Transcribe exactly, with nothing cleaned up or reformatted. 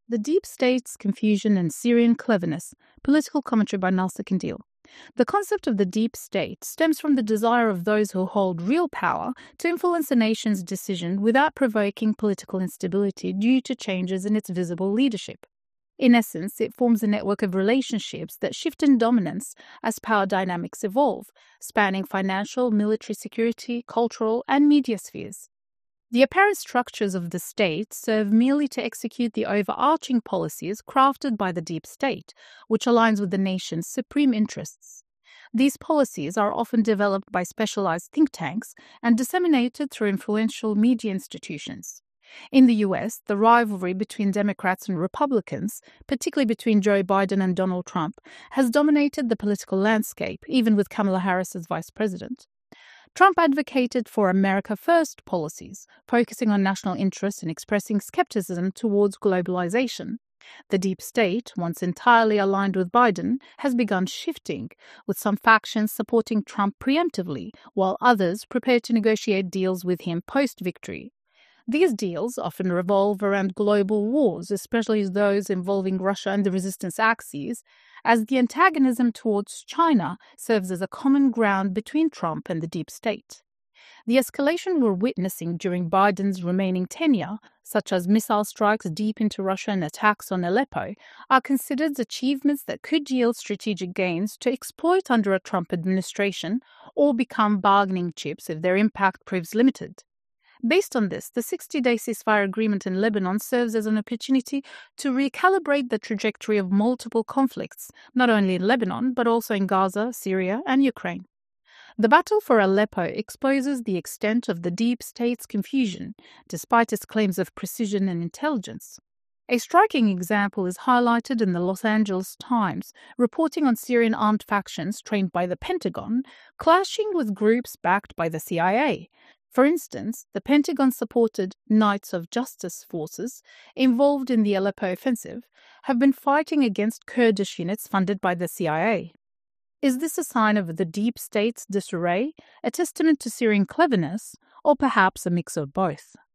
The Deep State's Confusion and Syrian Cleverness, political commentary by Nalsa Kandil. The concept of the deep state stems from the desire of those who hold real power to influence a nation's decision without provoking political instability due to changes in its visible leadership. In essence, it forms a network of relationships that shift in dominance as power dynamics evolve, spanning financial, military security, cultural, and media spheres. The apparent structures of the state serve merely to execute the overarching policies crafted by the deep state, which aligns with the nation's supreme interests. These policies are often developed by specialized think tanks and disseminated through influential media institutions. In the U S, the rivalry between Democrats and Republicans, particularly between Joe Biden and Donald Trump, has dominated the political landscape, even with Kamala Harris as vice president. Trump advocated for America First policies, focusing on national interests and expressing skepticism towards globalization. The deep state, once entirely aligned with Biden, has begun shifting, with some factions supporting Trump preemptively, while others prepare to negotiate deals with him post-victory. These deals often revolve around global wars, especially those involving Russia and the resistance axis, as the antagonism towards China serves as a common ground between Trump and the deep state. The escalation we're witnessing during Biden's remaining tenure, such as missile strikes deep into Russia and attacks on Aleppo, are considered achievements that could yield strategic gains to exploit under a Trump administration or become bargaining chips if their impact proves limited. Based on this, the sixty-day ceasefire agreement in Lebanon serves as an opportunity to recalibrate the trajectory of multiple conflicts, not only in Lebanon, but also in Gaza, Syria, and Ukraine. The battle for Aleppo exposes the extent of the deep state's confusion, despite its claims of precision and intelligence. A striking example is highlighted in the Los Angeles Times, reporting on Syrian armed factions trained by the Pentagon clashing with groups backed by the C I A. For instance, the Pentagon-supported Knights of Justice forces involved in the Aleppo offensive have been fighting against Kurdish units funded by the C I A. Is this a sign of the deep state's disarray, a testament to Syrian cleverness, or perhaps a mix of both?